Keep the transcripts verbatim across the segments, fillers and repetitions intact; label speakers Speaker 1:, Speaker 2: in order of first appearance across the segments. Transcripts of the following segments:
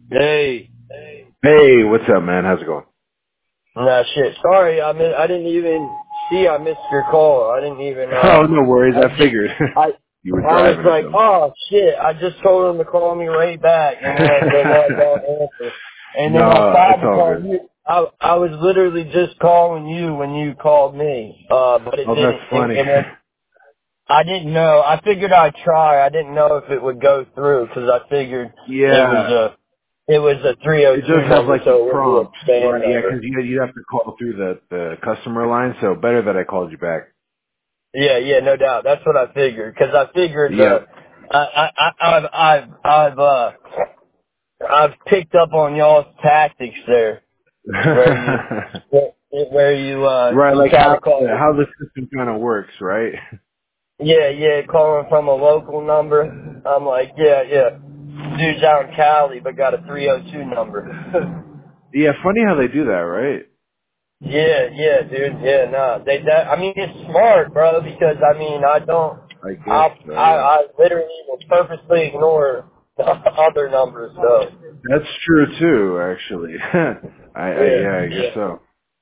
Speaker 1: Hey.
Speaker 2: Hey, what's up, man? How's it going?
Speaker 1: Nah, shit. Sorry, I mean, I didn't even see I missed your call. I didn't even,
Speaker 2: Oh,
Speaker 1: uh,
Speaker 2: no worries.
Speaker 1: I
Speaker 2: I
Speaker 1: just,
Speaker 2: figured
Speaker 1: I,
Speaker 2: you were
Speaker 1: I was
Speaker 2: driving or
Speaker 1: like,
Speaker 2: something.
Speaker 1: oh, shit, I just told him to call me right back, and then they let don't answer. And then I
Speaker 2: No, it's
Speaker 1: tried to
Speaker 2: all
Speaker 1: call
Speaker 2: good.
Speaker 1: you. I, I was literally just calling you when you called me, uh, but it
Speaker 2: Oh, that's
Speaker 1: didn't, it,
Speaker 2: funny.
Speaker 1: it went, I didn't know. I figured I'd try. I didn't know if it would go through, because I figured it was
Speaker 2: Yeah,
Speaker 1: a, it was a
Speaker 2: it does
Speaker 1: three oh two
Speaker 2: have
Speaker 1: number,
Speaker 2: like the
Speaker 1: so it wouldn't be
Speaker 2: prompt,
Speaker 1: a spam
Speaker 2: right? Yeah,
Speaker 1: number.
Speaker 2: 'cause you you have to call through the the customer line, so better that I called you back.
Speaker 1: Yeah, yeah, no doubt. That's what I figured. Because I figured the
Speaker 2: Yep.
Speaker 1: I, I, I, I've I've I've uh I've picked up on y'all's tactics there, where you where you uh
Speaker 2: Right,
Speaker 1: you
Speaker 2: like
Speaker 1: try to
Speaker 2: how
Speaker 1: call.
Speaker 2: how the system kind of works, right?
Speaker 1: Yeah, yeah, calling from a local number. I'm like, yeah, yeah. Dude's out in Cali, but got a three oh two number.
Speaker 2: Yeah, funny how they do that, right?
Speaker 1: Yeah, yeah, dude. Yeah, nah. They that I mean it's smart, bro, because I mean I don't
Speaker 2: I guess
Speaker 1: I
Speaker 2: so.
Speaker 1: I,
Speaker 2: Yeah,
Speaker 1: I literally will purposely ignore the other numbers, so
Speaker 2: that's true too. Actually, I, I
Speaker 1: yeah,
Speaker 2: yeah, I guess
Speaker 1: yeah.
Speaker 2: so.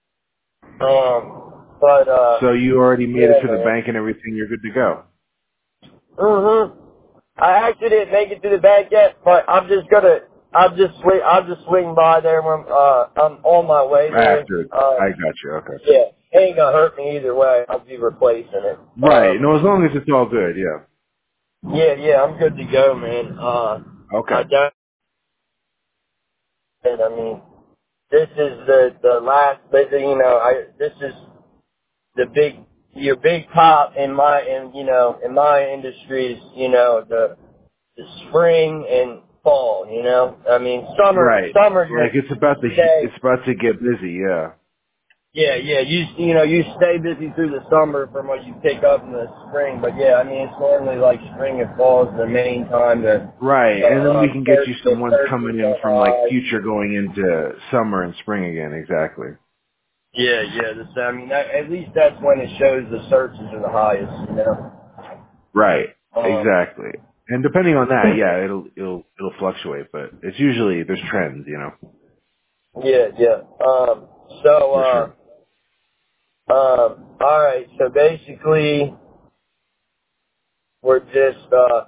Speaker 1: Um but uh
Speaker 2: So you already made it
Speaker 1: yeah,
Speaker 2: to the
Speaker 1: man.
Speaker 2: bank and everything. You're good to go.
Speaker 1: Mhm. I actually didn't make it to the bank yet, but I'm just gonna I'll just swing I'll just swing by there when uh I'm on my way there.
Speaker 2: After, I
Speaker 1: Um
Speaker 2: got you. Okay.
Speaker 1: yeah. It ain't gonna hurt me either way. I'll be replacing it.
Speaker 2: Right.
Speaker 1: Um
Speaker 2: No, as long as it's all good. Yeah.
Speaker 1: Yeah, yeah, I'm good to go, man. Uh, I
Speaker 2: Okay.
Speaker 1: don't. I mean, this is the the last. But you know, I this is the big your big pop in my in you know in my industry is you know the the spring and fall. You know, I mean summer
Speaker 2: Right.
Speaker 1: summer
Speaker 2: Like
Speaker 1: you're
Speaker 2: it's about to
Speaker 1: stay.
Speaker 2: it's about to get busy. Yeah.
Speaker 1: Yeah, yeah, you you know you stay busy through the summer from what you pick up in the spring, but yeah, I mean it's normally like spring and fall is the main time to
Speaker 2: Right.
Speaker 1: uh,
Speaker 2: And then we
Speaker 1: uh,
Speaker 2: can get
Speaker 1: search
Speaker 2: you
Speaker 1: the
Speaker 2: some ones
Speaker 1: searches
Speaker 2: coming in
Speaker 1: are
Speaker 2: from like
Speaker 1: high.
Speaker 2: future going into summer and spring again. Exactly.
Speaker 1: Yeah, yeah. This, I mean, that, at least that's when it shows the searches are the highest. You know.
Speaker 2: Right.
Speaker 1: Um.
Speaker 2: Exactly. And depending on that, yeah, it'll it'll it'll fluctuate, but it's usually there's trends, you know,
Speaker 1: Yeah, yeah. Um. So,
Speaker 2: for
Speaker 1: uh.
Speaker 2: sure.
Speaker 1: Um. All right. So basically, we're just uh.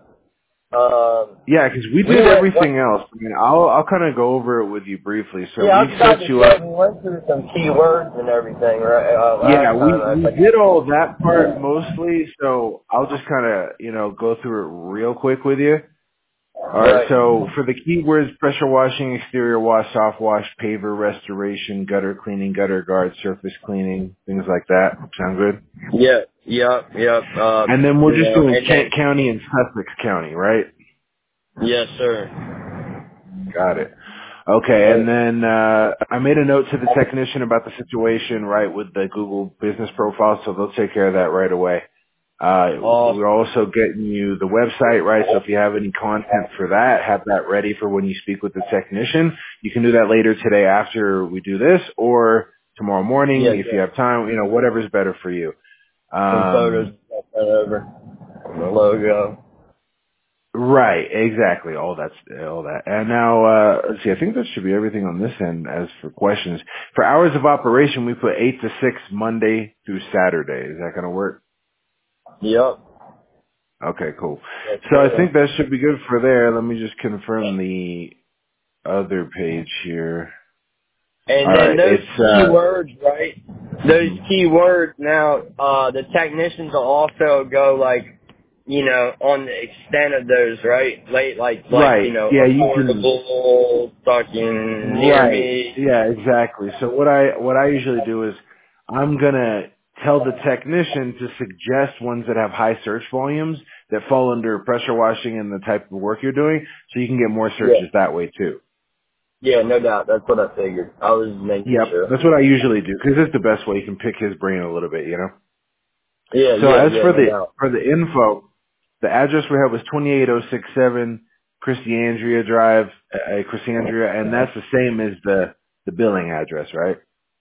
Speaker 1: Um.
Speaker 2: Yeah, because we
Speaker 1: We
Speaker 2: did
Speaker 1: went. What?
Speaker 2: everything else. I mean, I'll I'll kind of go over it with you briefly. So
Speaker 1: Yeah, I
Speaker 2: we
Speaker 1: was about
Speaker 2: set
Speaker 1: to
Speaker 2: you
Speaker 1: say
Speaker 2: up.
Speaker 1: we went through some keywords and everything, right? Uh,
Speaker 2: Yeah,
Speaker 1: last
Speaker 2: we
Speaker 1: time I
Speaker 2: we
Speaker 1: think.
Speaker 2: did all that part mostly. So I'll just kind of you know go through it real quick with you. All right.
Speaker 1: Right.
Speaker 2: So for the keywords: pressure washing, exterior wash, soft wash, paver restoration, gutter cleaning, gutter guard, surface cleaning, things like that. Sound good?
Speaker 1: Yeah. Yep. Yep. Um.
Speaker 2: And then we're
Speaker 1: You
Speaker 2: just
Speaker 1: know,
Speaker 2: doing
Speaker 1: and
Speaker 2: Kent
Speaker 1: then.
Speaker 2: County and Sussex County, right?
Speaker 1: Yes, sir.
Speaker 2: Got it. Okay, and
Speaker 1: Right.
Speaker 2: then uh, I made a note to the technician about the situation, right, with the Google business profile, so they'll take care of that right away. Uh, we're
Speaker 1: Awesome.
Speaker 2: also getting you the website, right, so if you have any content for that, have that ready for when you speak with the technician. You can do that later today after we do this, or tomorrow
Speaker 1: Yeah.
Speaker 2: morning if you
Speaker 1: Yeah.
Speaker 2: have time, you know, whatever's better for you.
Speaker 1: Some photos
Speaker 2: Um,
Speaker 1: sent over. The logo.
Speaker 2: Right, exactly. All that's all that. And now, uh, let's see. I think that should be everything on this end. As for questions, for hours of operation, we put eight to six Monday through Saturday. Is that going to work?
Speaker 1: Yep.
Speaker 2: Okay, cool.
Speaker 1: Yes,
Speaker 2: So I
Speaker 1: sir.
Speaker 2: think that should be good for there. Let me just confirm the other page here. All
Speaker 1: And then
Speaker 2: right,
Speaker 1: those
Speaker 2: it's uh,
Speaker 1: keywords, right? Those
Speaker 2: mhm.
Speaker 1: keywords now, uh, the technicians will also go like, you know, on the extent of those, right? Like, like, like, you
Speaker 2: Right.
Speaker 1: know,
Speaker 2: Yeah, you can.
Speaker 1: affordable, fucking near
Speaker 2: Right.
Speaker 1: me.
Speaker 2: Yeah, exactly. So what I what I usually do is I'm gonna tell the technician to suggest ones that have high search volumes that fall under pressure washing and the type of work you're doing, so you can get more
Speaker 1: Yeah.
Speaker 2: searches that way too.
Speaker 1: Yeah, no doubt. That's what I figured. I was making
Speaker 2: Yep,
Speaker 1: sure.
Speaker 2: that's what I usually do because it's the best way you can pick his brain a little bit, you know.
Speaker 1: Yeah,
Speaker 2: So
Speaker 1: yeah,
Speaker 2: as
Speaker 1: yeah,
Speaker 2: for
Speaker 1: no
Speaker 2: the
Speaker 1: doubt.
Speaker 2: for the info, the address we have was twenty-eight oh six seven Christiandria Drive, uh, Christiandria, and that's the same as the the billing address, right?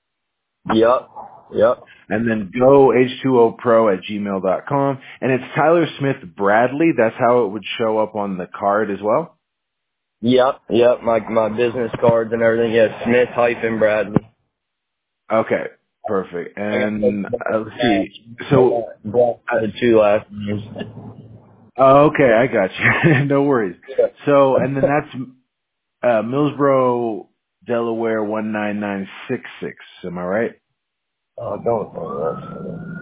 Speaker 1: Yep. Yep.
Speaker 2: And then go H two O pro at gmail dot com. And it's Tyler Smith Bradley. That's how it would show up on the card as well.
Speaker 1: Yep, yep, my my business cards and everything. Yeah, Smith hyphen Bradley.
Speaker 2: Okay, perfect.
Speaker 1: I got
Speaker 2: And uh, let's see.
Speaker 1: the
Speaker 2: So, uh,
Speaker 1: the two last names.
Speaker 2: oh, okay, I got you. No worries.
Speaker 1: Yeah.
Speaker 2: So, and then that's uh, Millsboro, Delaware one nine nine six six. Am I right?
Speaker 1: Oh, don't. Oh,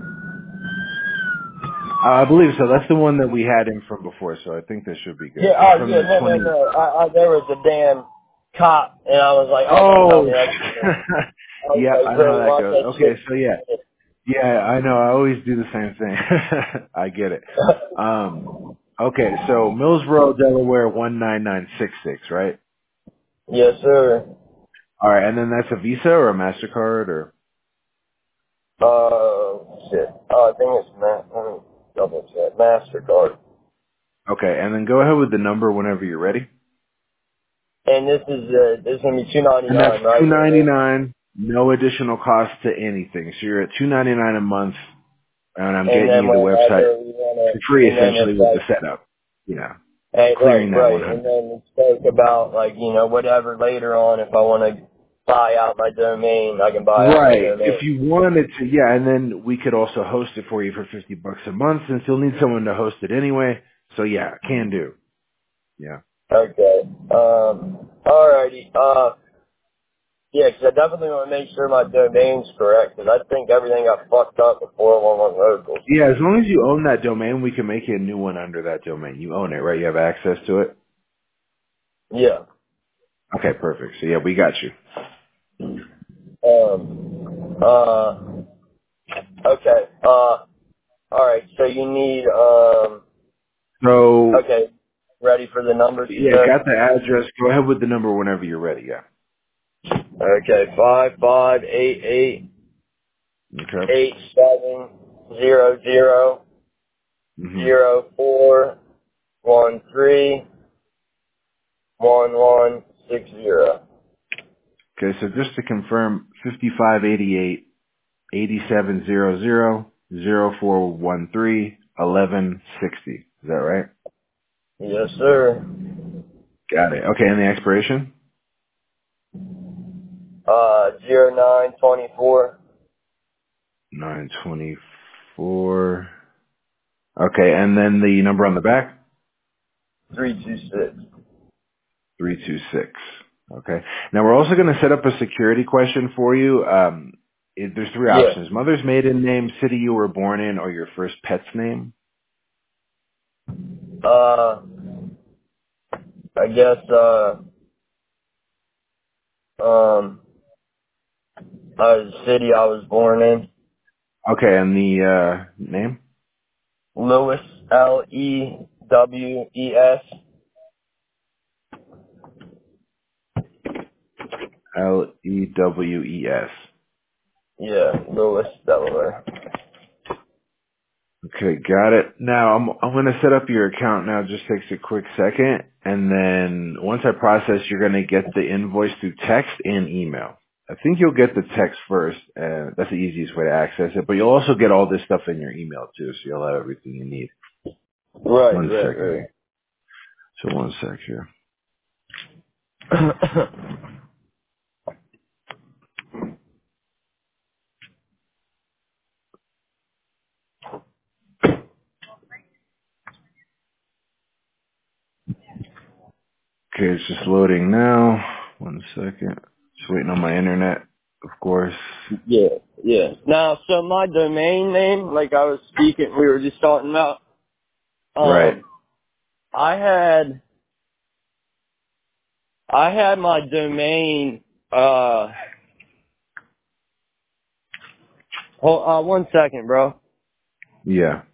Speaker 2: Uh, I believe so. That's the one that we had in from before, so I think that should be good.
Speaker 1: yeah,
Speaker 2: It's
Speaker 1: oh,
Speaker 2: from
Speaker 1: yeah,
Speaker 2: the
Speaker 1: no, no,
Speaker 2: twenty.
Speaker 1: no. I, I, there was a damn cop, and I was like, oh, don't tell
Speaker 2: Oh,
Speaker 1: me that's. I was
Speaker 2: yeah,
Speaker 1: like,
Speaker 2: I know how
Speaker 1: bro,
Speaker 2: that
Speaker 1: watch
Speaker 2: goes.
Speaker 1: that
Speaker 2: Okay,
Speaker 1: shit.
Speaker 2: so yeah, yeah, I know. I always do the same thing. I get it. Um, okay, so Millsboro, Delaware one nine nine six six, right?
Speaker 1: Yes, sir.
Speaker 2: All right, and then that's a Visa or a Mastercard or
Speaker 1: Uh, shit. Oh, I think it's Ma- let me double check. Mastercard.
Speaker 2: okay, and then go ahead with the number whenever you're ready.
Speaker 1: And this is uh, this is gonna be two ninety
Speaker 2: And that's
Speaker 1: nine,
Speaker 2: two
Speaker 1: right?
Speaker 2: ninety nine, no additional cost to anything. So you're at two ninety nine a month, and I'm
Speaker 1: And
Speaker 2: getting
Speaker 1: then
Speaker 2: you the website
Speaker 1: whenever we wanna,
Speaker 2: for free
Speaker 1: and then
Speaker 2: essentially
Speaker 1: it's
Speaker 2: with the
Speaker 1: like,
Speaker 2: setup. Yeah,
Speaker 1: hey, right,
Speaker 2: clearing that
Speaker 1: right,
Speaker 2: one
Speaker 1: and
Speaker 2: hundred.
Speaker 1: then we spoke about like you know whatever later on if I want to buy out my domain, I can buy out my
Speaker 2: Right. If
Speaker 1: domain.
Speaker 2: you wanted to, yeah, and then we could also host it for you for fifty bucks a month since you'll need someone to host it anyway. So yeah, can do. Yeah.
Speaker 1: Okay. Um. Alrighty. Uh. Yeah, 'cause I definitely want to make sure my domain's correct, 'cause I think everything got fucked up with four one one locals.
Speaker 2: Yeah, as long as you own that domain, we can make you a new one under that domain. You own it, right? You have access to it?
Speaker 1: Yeah.
Speaker 2: Okay, perfect. So yeah, we got you.
Speaker 1: Um. Uh. Okay. Uh. All right. So you need um.
Speaker 2: So
Speaker 1: Okay. Ready for the numbers you
Speaker 2: yeah,
Speaker 1: said?
Speaker 2: got the address. Go ahead with the number whenever you're ready, yeah.
Speaker 1: Okay. Five five eight eight
Speaker 2: Okay.
Speaker 1: eight seven zero zero
Speaker 2: hmm
Speaker 1: zero four one three one one six zero.
Speaker 2: Okay, so just to confirm, fifty-five eighty-eight, eighty-seven hundred, zero four one three, eleven sixty. Is that right?
Speaker 1: Yes, sir.
Speaker 2: Got it. Okay, and the expiration?
Speaker 1: Uh, zero nine twenty four
Speaker 2: nine twenty-four. Okay, and then the number on the back?
Speaker 1: three two six.
Speaker 2: three two six. Okay. Now we're also going to set up a security question for you. Um, it, there's three
Speaker 1: Yeah.
Speaker 2: options. Mother's maiden name, city you were born in, or your first pet's name.
Speaker 1: Uh, I guess, uh, um, uh, the city I was born in.
Speaker 2: Okay, and the uh, name?
Speaker 1: Lewis, L E W E S.
Speaker 2: L E W E S.
Speaker 1: Yeah, Lewis, Delaware.
Speaker 2: Okay, got it. Now I'm I'm going to set up your account now. It just takes a quick second, and then once I process, you're going to get the invoice through text and email. I think you'll get the text first. Uh, that's the easiest way to access it. But you'll also get all this stuff in your email too, so you'll have everything you need.
Speaker 1: Right,
Speaker 2: One
Speaker 1: right,
Speaker 2: second.
Speaker 1: right.
Speaker 2: So one sec here. Okay, it's just loading now. One second. Just waiting on my internet, of course.
Speaker 1: Yeah, yeah. Now, so my domain name, like I was speaking, we were just talking about,
Speaker 2: Right.
Speaker 1: um, I had, I had my domain, uh, hold, uh, one second, bro.
Speaker 2: Yeah.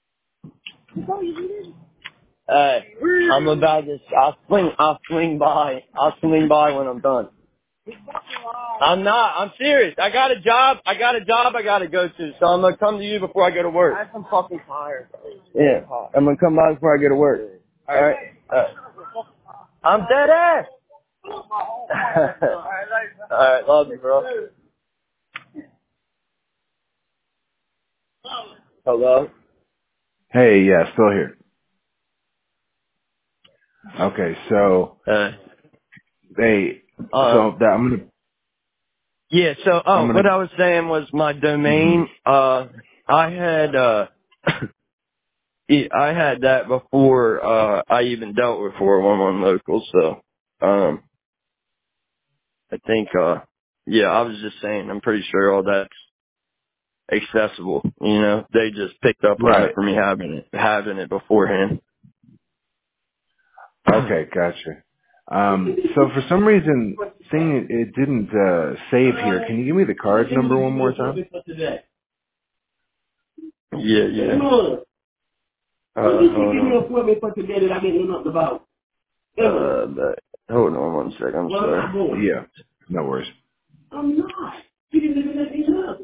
Speaker 1: Uh, I'm about to, I'll swing, I'll swing by, I'll swing by when I'm done. I'm not, I'm serious. I got a job, I got a job I gotta go to, so I'm gonna come to you before I go to work. I'm fucking tired. Yeah, I'm gonna come by before I go to work. Alright? Alright. I'm dead ass! Alright, love you, bro. Hello?
Speaker 2: Hey, yeah, still here. Okay, so
Speaker 1: Uh,
Speaker 2: hey,
Speaker 1: uh,
Speaker 2: so that I'm gonna
Speaker 1: yeah, so,
Speaker 2: I'm
Speaker 1: oh,
Speaker 2: gonna.
Speaker 1: what I was saying was my
Speaker 2: hmm
Speaker 1: domain, uh, I had, uh, I had that before, uh, I even dealt with four one one local, so, um, I think, uh, yeah, I was just saying, I'm pretty sure all that's accessible, you know, they just picked up on it
Speaker 2: Right.
Speaker 1: for me having it, having it beforehand.
Speaker 2: Okay, gotcha. Um, so for some reason, thing it, it didn't uh, save here. Can you give me the card number one more time?
Speaker 1: Yeah, yeah. Uh, hold on. Uh, but, hold on one second, I'm sorry.
Speaker 2: Yeah, no worries.
Speaker 1: I'm not. She didn't even let me know.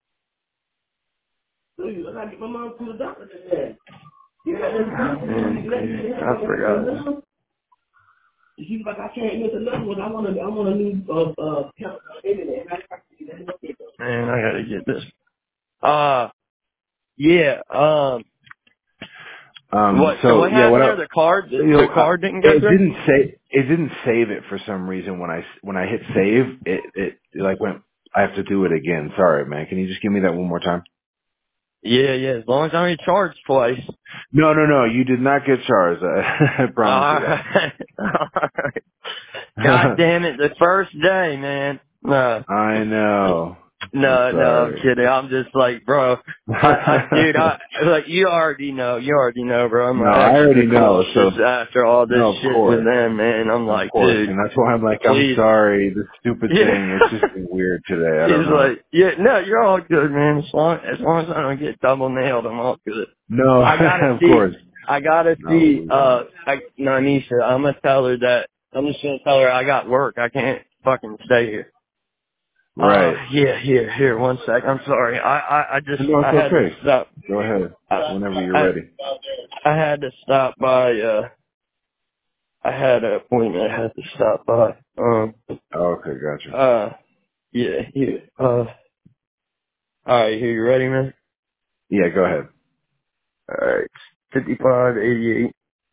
Speaker 1: I gotta get my mom to the doctor today. Yeah, man, I forgot. She's like, I can't miss another one. I want to, I want a new, uh, uh, internet. Man, I gotta get this. Uh, yeah, um,
Speaker 2: Um,
Speaker 1: what, so
Speaker 2: so
Speaker 1: what
Speaker 2: yeah, what
Speaker 1: happened
Speaker 2: I,
Speaker 1: there? The card, the,
Speaker 2: you
Speaker 1: the
Speaker 2: know, uh,
Speaker 1: card didn't go
Speaker 2: it
Speaker 1: through?
Speaker 2: didn't say it didn't save it for some reason when I when I hit save it it like went. I have to do it again. Sorry, man. Can you just give me that one more time?
Speaker 1: Yeah, yeah, as long as I'm only charged twice.
Speaker 2: No, no, no. You did not get charged. I, I promise you that.
Speaker 1: Alright. Alright. God damn it, the first day, man. No.
Speaker 2: I know. I'm
Speaker 1: No, no, I'm
Speaker 2: sorry.
Speaker 1: kidding. I'm just like, bro, I, I, dude, I, like, you already know, you already know, bro. I'm
Speaker 2: No,
Speaker 1: like
Speaker 2: I
Speaker 1: extra
Speaker 2: already know.
Speaker 1: cautious
Speaker 2: So
Speaker 1: after all this
Speaker 2: no, of
Speaker 1: shit with
Speaker 2: course,
Speaker 1: them, man. I'm
Speaker 2: of
Speaker 1: like,
Speaker 2: course,
Speaker 1: dude,
Speaker 2: and that's why I'm like, I'm
Speaker 1: please.
Speaker 2: sorry. This stupid thing. It's
Speaker 1: Yeah.
Speaker 2: just been weird today. I
Speaker 1: He's
Speaker 2: don't know.
Speaker 1: like, yeah, no, you're all good, man. As long, as long as I don't get double nailed, I'm all good.
Speaker 2: No,
Speaker 1: I gotta
Speaker 2: of
Speaker 1: see,
Speaker 2: course.
Speaker 1: I gotta
Speaker 2: No,
Speaker 1: see,
Speaker 2: we
Speaker 1: uh,
Speaker 2: won't.
Speaker 1: I, Nanisha, I'm gonna tell her that, I'm just gonna tell her I got work. I can't fucking stay here. Uh,
Speaker 2: Right.
Speaker 1: yeah, here, here, one sec. I'm sorry. I, I, I just,
Speaker 2: No,
Speaker 1: I
Speaker 2: it's
Speaker 1: had to
Speaker 2: okay.
Speaker 1: stop.
Speaker 2: Go ahead
Speaker 1: I,
Speaker 2: whenever you're
Speaker 1: I,
Speaker 2: ready.
Speaker 1: I had to stop by, uh, I had an appointment I had to stop by. Um,
Speaker 2: Oh, okay, gotcha.
Speaker 1: uh, yeah, here, uh, alright, here, you ready, man?
Speaker 2: Yeah, go ahead.
Speaker 1: Alright, fifty-five, eighty-eight,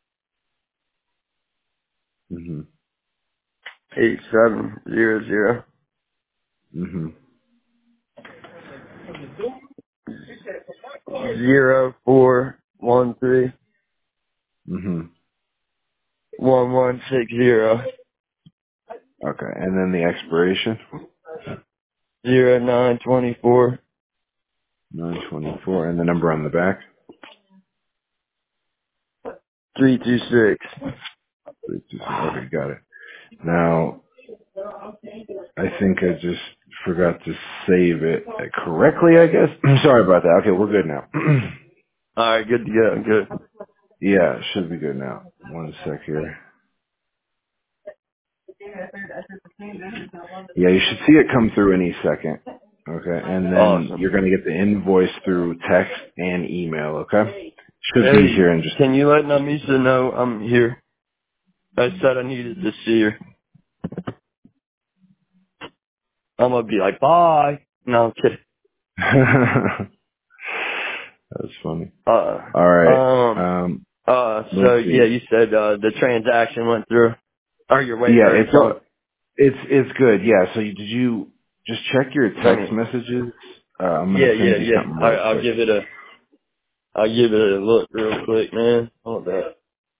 Speaker 2: Mhm.
Speaker 1: eighty-seven, zero, zero,
Speaker 2: Mhm.
Speaker 1: zero, four, one, three,
Speaker 2: Mhm.
Speaker 1: one, one, six, zero,
Speaker 2: Okay, and then the expiration.
Speaker 1: zero, nine, twenty-four,
Speaker 2: nine twenty-four, and the number on the back.
Speaker 1: three, two, six.
Speaker 2: Okay, got it. Now, I think I just forgot to save it correctly, I guess. Sorry about that. Okay, we're good now.
Speaker 1: Alright, good to go, good.
Speaker 2: Yeah, it should be good now. One sec here. Yeah, you should see it come through any second. Okay, and then
Speaker 1: Awesome.
Speaker 2: you're going to get the invoice through text and email, okay? Should be
Speaker 1: Hey,
Speaker 2: here in just...
Speaker 1: can you let Namisa know I'm here? I said I needed to see her. I'm gonna be like, bye. No, I'm kidding.
Speaker 2: That's funny.
Speaker 1: Uh,
Speaker 2: All right.
Speaker 1: um,
Speaker 2: Um,
Speaker 1: uh,
Speaker 2: let's
Speaker 1: so yeah,
Speaker 2: see.
Speaker 1: you said, uh, the transaction went through. Or you're waiting
Speaker 2: Yeah,
Speaker 1: for her to
Speaker 2: it's
Speaker 1: tell me.
Speaker 2: all, it's it's good. Yeah. So you, did you just check your
Speaker 1: Let
Speaker 2: text
Speaker 1: me,
Speaker 2: messages? Uh, I'm
Speaker 1: yeah,
Speaker 2: gonna
Speaker 1: yeah,
Speaker 2: send you
Speaker 1: yeah.
Speaker 2: something
Speaker 1: I,
Speaker 2: real
Speaker 1: I'll
Speaker 2: quick.
Speaker 1: give it a, I'll give it a look real quick, man. Hold up.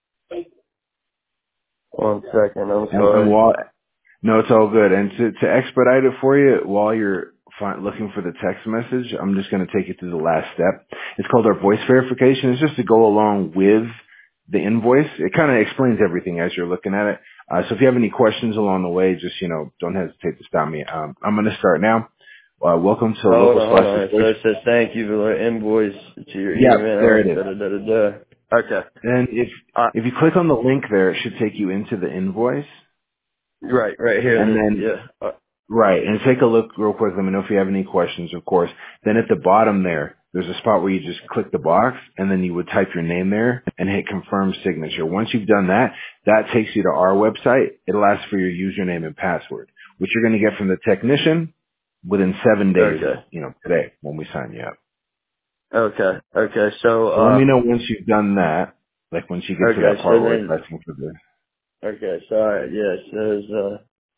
Speaker 1: One second, I'm
Speaker 2: And, and
Speaker 1: sorry.
Speaker 2: while no, it's all good. And to to expedite it for you, while you're fi- looking for the text message, I'm just gonna take you through the last step. It's called our voice verification. It's just to go along with the invoice. It kind of explains everything as you're looking at it. Uh, so if you have any questions along the way, just you know, don't hesitate to stop me. Um, I'm gonna start now. Uh, welcome to
Speaker 1: Hold
Speaker 2: Local
Speaker 1: on, hold
Speaker 2: Slices
Speaker 1: on. So
Speaker 2: Voice.
Speaker 1: it says thank you for the invoice to your
Speaker 2: Yep, there
Speaker 1: email.
Speaker 2: it is.
Speaker 1: Da da da da da. Okay.
Speaker 2: And if
Speaker 1: Uh,
Speaker 2: if you click on the link there, it should take you into the invoice.
Speaker 1: right, right here.
Speaker 2: And
Speaker 1: In the,
Speaker 2: then
Speaker 1: yeah. Uh,
Speaker 2: right, and take a look real quick. Let me know if you have any questions, of course. Then at the bottom there, there's a spot where you just click the box, and then you would type your name there and hit confirm signature. Once you've done that, that takes you to our website. It'll ask for your username and password, which you're going to get from the technician within seven days of
Speaker 1: okay.
Speaker 2: you know today when we sign you up.
Speaker 1: Okay. Okay. So,
Speaker 2: So let
Speaker 1: uh,
Speaker 2: me know once you've done that. Like once you get to that
Speaker 1: okay. So
Speaker 2: part where it's
Speaker 1: then,
Speaker 2: asking for this.
Speaker 1: Okay, sorry. Yeah, it says,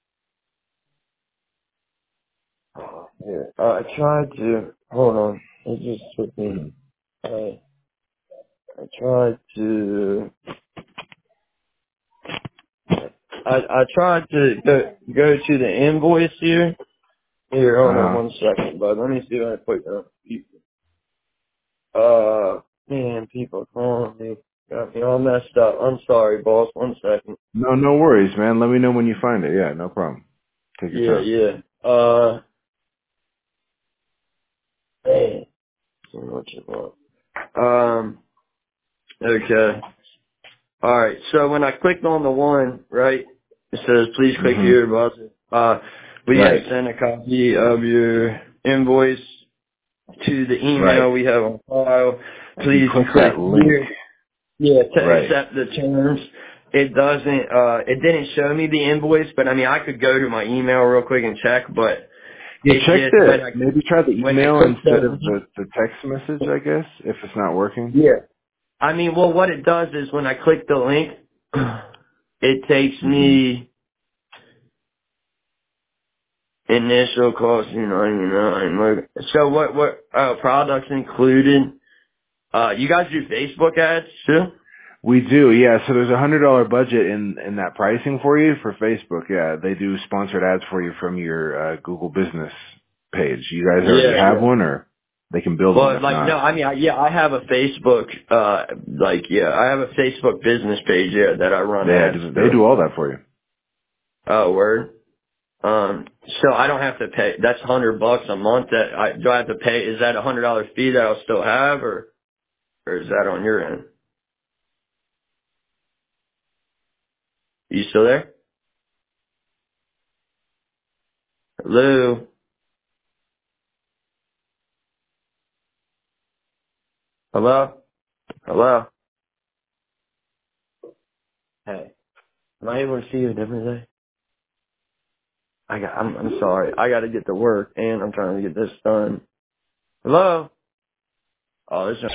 Speaker 1: uh, oh, here. Uh, I tried to, hold on. It just took me,
Speaker 2: Mhm.
Speaker 1: uh, I tried to, I, I tried to go, go to the invoice here. Here, hold on
Speaker 2: Uh-huh.
Speaker 1: one second, bud. Let me see if I can put that. Uh, man, people calling me. Got me all messed up. I'm sorry, boss. One second.
Speaker 2: No, no worries, man. Let me know when you find it. Yeah, no problem. Take your
Speaker 1: Yeah,
Speaker 2: time.
Speaker 1: yeah. Uh, man. What you want? Um, okay. Alright, so when I clicked on the one, right, it says please click
Speaker 2: hmm
Speaker 1: here, boss. Uh, we have
Speaker 2: Right.
Speaker 1: sent a copy of your invoice to the
Speaker 2: Right.
Speaker 1: email we have on file.
Speaker 2: If you
Speaker 1: Please
Speaker 2: click
Speaker 1: click
Speaker 2: that link,
Speaker 1: here. Yeah, to
Speaker 2: right.
Speaker 1: accept the terms. It doesn't, uh, it didn't show me the invoice, but I mean, I could go to my email real quick and check, but
Speaker 2: Yeah,
Speaker 1: it
Speaker 2: check
Speaker 1: just, when
Speaker 2: the,
Speaker 1: I,
Speaker 2: maybe try the
Speaker 1: when I
Speaker 2: email
Speaker 1: click
Speaker 2: instead of
Speaker 1: the,
Speaker 2: the, the text message, I guess, if it's not working.
Speaker 1: yeah. I mean, well, what it does is when I click the link, it takes
Speaker 2: hmm
Speaker 1: me initial cost, you know, you know, so what, what, uh, products included? Uh, you guys do Facebook ads too?
Speaker 2: We do, yeah. So there's a hundred dollar budget in in that pricing for you for Facebook. Yeah, they do sponsored ads for you from your uh, Google Business page. You guys already
Speaker 1: Yeah,
Speaker 2: have
Speaker 1: yeah.
Speaker 2: one, or they can build one
Speaker 1: Well,
Speaker 2: if
Speaker 1: like, no,
Speaker 2: not.
Speaker 1: I mean, I, yeah, I have a Facebook, uh, like, yeah, I have a Facebook business page, yeah, that I run
Speaker 2: Yeah,
Speaker 1: ads
Speaker 2: do- they
Speaker 1: through.
Speaker 2: do all that for you.
Speaker 1: Oh, word. Um, so I don't have to pay, that's a hundred bucks a month that I, do I have to pay, is that a hundred dollar fee that I'll still have, or, or is that on your end? You still there? Hello? Hello? Hello? Hey, am I able to see you a different day? I got, I'm, I'm sorry. I gotta get to work and I'm trying to get this done. Hello? Oh, this is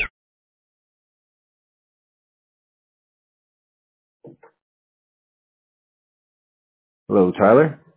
Speaker 2: Hello, Tyler.